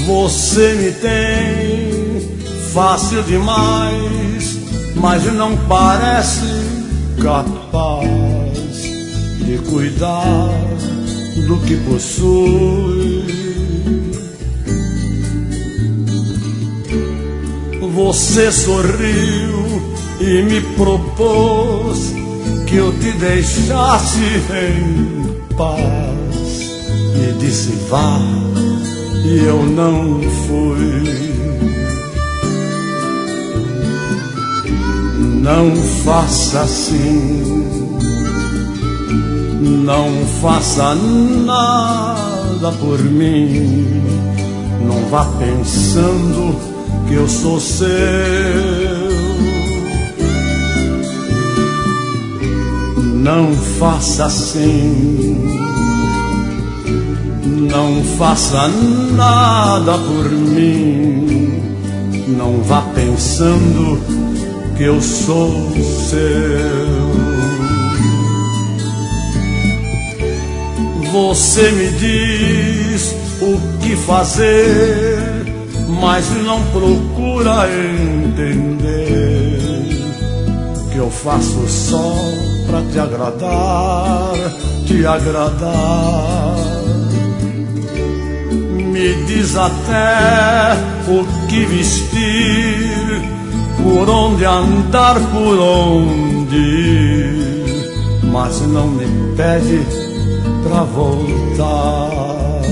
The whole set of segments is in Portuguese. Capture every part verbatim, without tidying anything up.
Você me tem fácil demais, mas não parece capaz de cuidar do que possui. Você sorriu e me propôs que eu te deixasse em paz. Me disse vá e eu não fui. Não faça assim, não faça nada por mim. Não vá pensando que eu sou seu. Não faça assim, não faça nada por mim. Não vá pensando que eu sou seu. Você me diz o que fazer, mas não procura entender que eu faço só pra te agradar, te agradar. Me diz até o que vestir, por onde andar, por onde ir, mas não me pede pra voltar.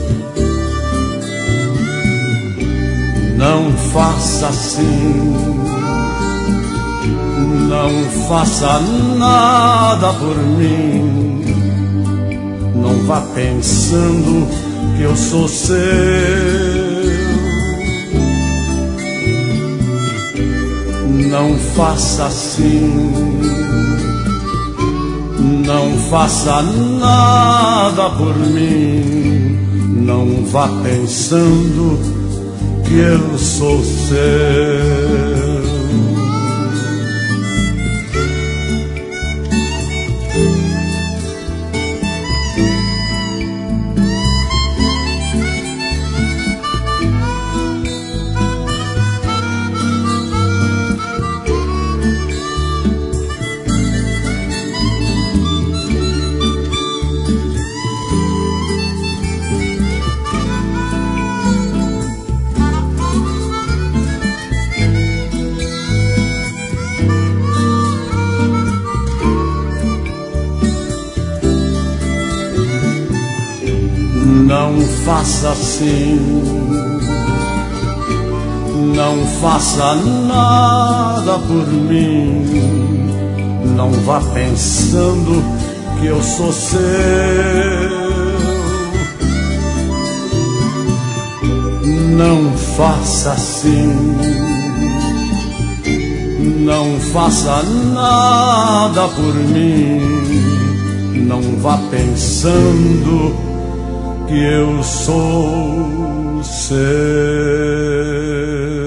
Não faça assim, não faça nada por mim. Não vá pensando que eu sou seu. Não faça assim, não faça nada por mim. Não vá pensando que eu sou seu. Não faça assim, não faça nada por mim. Não vá pensando que eu sou seu. Não faça assim, não faça nada por mim. Não vá pensando que eu sou seu.